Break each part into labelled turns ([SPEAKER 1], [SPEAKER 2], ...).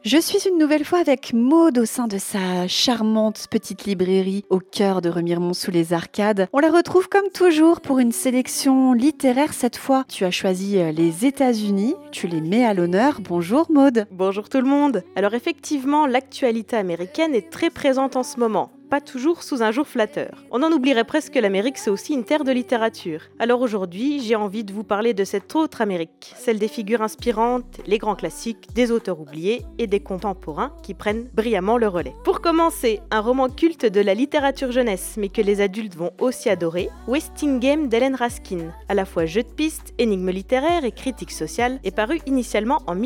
[SPEAKER 1] Je suis une nouvelle fois avec Maude au sein de sa charmante petite librairie au cœur de Remiremont sous les Arcades. On la retrouve comme toujours pour une sélection littéraire. Cette fois, tu as choisi les États-Unis, tu les mets à l'honneur. Bonjour Maude.
[SPEAKER 2] Bonjour tout le monde. Alors effectivement, l'actualité américaine est très présente en ce moment. Pas toujours sous un jour flatteur. On en oublierait presque que l'Amérique, c'est aussi une terre de littérature. Alors aujourd'hui, j'ai envie de vous parler de cette autre Amérique, celle des figures inspirantes, les grands classiques, des auteurs oubliés et des contemporains qui prennent brillamment le relais. Pour commencer, un roman culte de la littérature jeunesse, mais que les adultes vont aussi adorer, Wasting Game d'Hélène Raskin, à la fois jeu de piste, énigme littéraire et critique sociale, est paru initialement en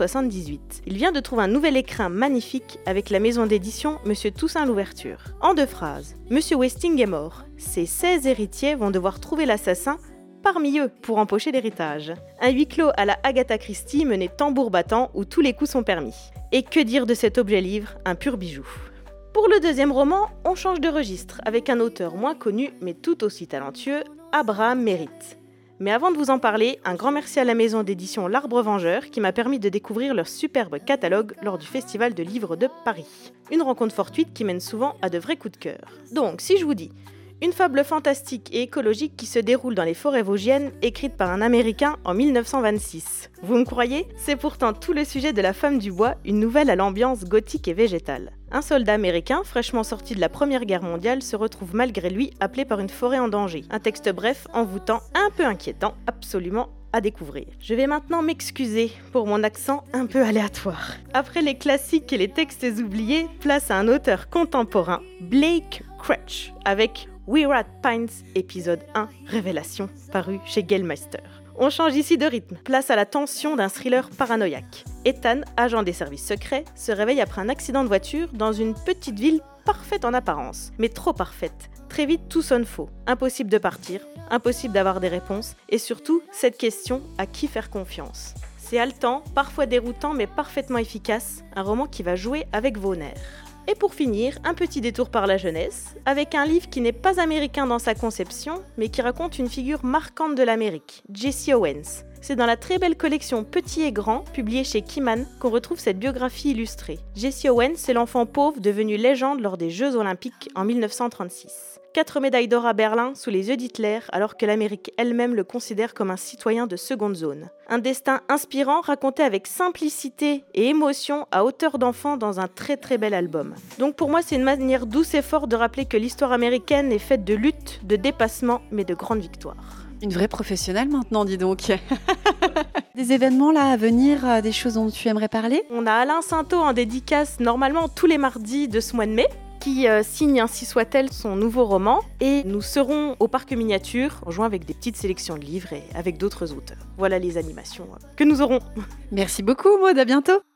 [SPEAKER 2] 1978. Il vient de trouver un nouvel écrin magnifique avec la maison d'édition Monsieur Toussaint Louverture. En 2 phrases, Monsieur Wasting est mort. Ses 16 héritiers vont devoir trouver l'assassin parmi eux pour empocher l'héritage. Un huis clos à la Agatha Christie mené tambour battant où tous les coups sont permis. Et que dire de cet objet-livre, un pur bijou. Pour le deuxième roman, on change de registre avec un auteur moins connu mais tout aussi talentueux, Abraham Merritt. Mais avant de vous en parler, un grand merci à la maison d'édition L'Arbre Vengeur qui m'a permis de découvrir leur superbe catalogue lors du Festival de livres de Paris. Une rencontre fortuite qui mène souvent à de vrais coups de cœur. Donc, si je vous dis une fable fantastique et écologique qui se déroule dans les forêts vosgiennes, écrite par un Américain en 1926. Vous me croyez ? C'est pourtant tout le sujet de La Femme du Bois, une nouvelle à l'ambiance gothique et végétale. Un soldat américain, fraîchement sorti de la Première Guerre mondiale, se retrouve malgré lui appelé par une forêt en danger. Un texte bref, envoûtant, un peu inquiétant, absolument à découvrir. Je vais maintenant m'excuser pour mon accent un peu aléatoire. Après les classiques et les textes oubliés, place à un auteur contemporain, Blake Crouch, avec We Rat Pines, épisode 1, Révélation, paru chez Gale-Meister. On change ici de rythme, place à la tension d'un thriller paranoïaque. Ethan, agent des services secrets, se réveille après un accident de voiture dans une petite ville parfaite en apparence, mais trop parfaite. Très vite, tout sonne faux. Impossible de partir, impossible d'avoir des réponses, et surtout, cette question, à qui faire confiance ? C'est haletant, parfois déroutant, mais parfaitement efficace, un roman qui va jouer avec vos nerfs. Et pour finir, un petit détour par la jeunesse, avec un livre qui n'est pas américain dans sa conception, mais qui raconte une figure marquante de l'Amérique, Jesse Owens. C'est dans la très belle collection Petit et Grand, publiée chez Kiman, qu'on retrouve cette biographie illustrée. Jesse Owens, c'est l'enfant pauvre devenu légende lors des Jeux Olympiques en 1936. 4 médailles d'or à Berlin sous les yeux d'Hitler, alors que l'Amérique elle-même le considère comme un citoyen de seconde zone. Un destin inspirant raconté avec simplicité et émotion à hauteur d'enfant dans un très très bel album. Donc pour moi, c'est une manière douce et forte de rappeler que l'histoire américaine est faite de lutte, de dépassement, mais de grandes victoires.
[SPEAKER 1] Une vraie professionnelle maintenant, dis donc. Des événements là à venir, des choses dont tu aimerais parler ?
[SPEAKER 2] On a Alain Sainteau en dédicace normalement tous les mardis de ce mois de mai, qui signe ainsi soit-elle son nouveau roman. Et nous serons au Parc Miniature, en jouant avec des petites sélections de livres et avec d'autres auteurs. Voilà les animations que nous aurons.
[SPEAKER 1] Merci beaucoup Maude, à bientôt.